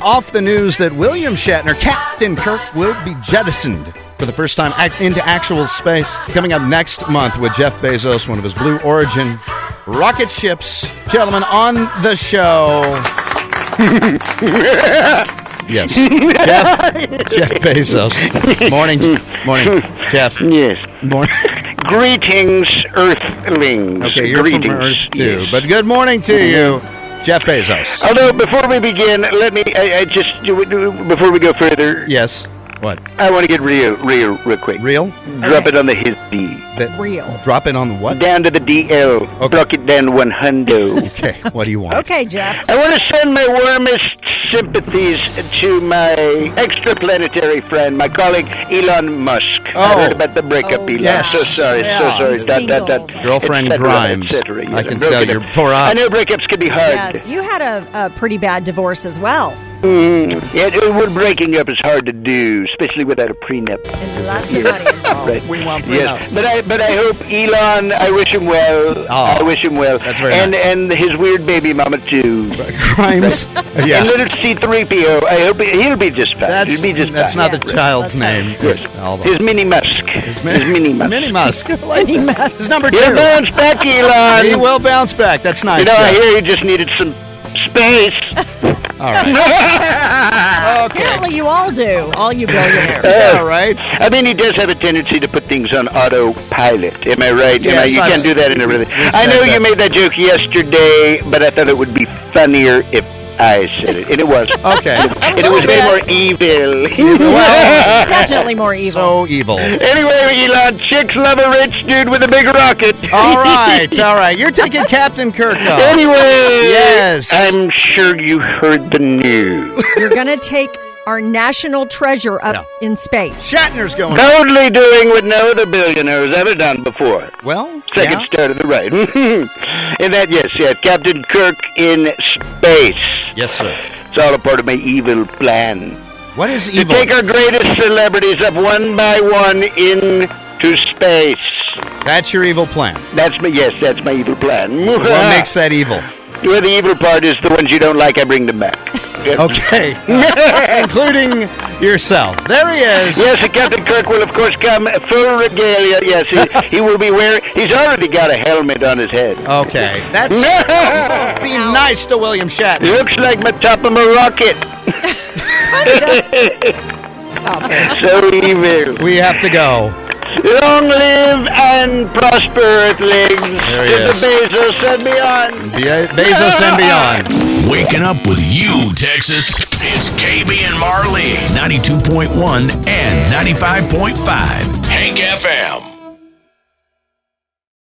off the news that William Shatner, Captain Kirk, will be jettisoned for the first time into actual space. Coming up next month with Jeff Bezos, one of his Blue Origin rocket ships. Gentlemen, on the show... Yes. Jeff Bezos. Morning, Jeff. Yes. Morning. Greetings, Earthlings. Okay, you're Greetings. from Earth too. Yes. But good morning to you, Jeff Bezos. Although, before we begin, let me, before we go further, Yes. What? I want to get real quick. Real? Drop it on the his D. Real. Drop it on the what? Down to the DL. Okay. Block it down 100. Okay, what do you want? Okay, Jeff. I want to send my warmest sympathies to my extraplanetary friend, my colleague Elon Musk. Oh. I heard about the breakup, Elon. yes. So sorry, Yeah. so sorry. Single. Girlfriend et cetera, Grimes. et cetera. I Yes, can broken tell you're up. tore up. I know breakups can be hard. Yes, you had a pretty bad divorce as well. Yeah, breaking up is hard to do, especially without a prenup. And lots of money involved. Right. We want Yes, but I hope Elon. I wish him well. Oh, I wish him well. that's very and nice. and his weird baby mama too. Grimes. Yeah. And little C-3PO. I hope he'll be just fine. He'll be just That's fine. not the Yeah. child's Let's name. Yes. Hold on. His Mini Musk. His Mini Musk. Mini Musk. Mini Musk. It's number 2. He'll bounce back, Elon. He will bounce back. That's nice. You know, I Jeff. hear he just needed some space. All right. Okay. Apparently you all do. All you billionaires. All right. I mean, he does have a tendency to put things on autopilot. Am I right? Yes, you can't do that in a really... I know you made that joke yesterday, but I thought it would be funnier if I said it. And it was. Okay. And it was way more evil. Well, Definitely more evil. so evil. Anyway, Elon, chicks love a rich dude with a big rocket. All right. You're taking Captain Kirk off. Anyway, Yes. I'm sure you heard the news. You're going to take our national treasure up in space. Shatner's going. Boldly doing what no other billionaire has ever done before. Well, Second yeah. star to the right. And that, yes, Captain Kirk in space. Yes, sir. It's all a part of my evil plan. What is To evil? take our greatest celebrities up one by one into space. That's your evil plan. That's my evil plan. What makes that evil? Well, the evil part is the ones you don't like, I bring them back. Okay. Including yourself. There he is. Yes, Captain Kirk will, of course, come full regalia. Yes, he will be wearing... He's already got a helmet on his head. Okay. That's... Be nice to William Shatner. Looks like my top of my rocket. So evil. We have to go. Long live and prosper, Earthlings. There he To the is. Bezos and beyond. Bezos and beyond. Waking up with you, Texas. It's KB and Marley, 92.1 and 95.5. Hank FM.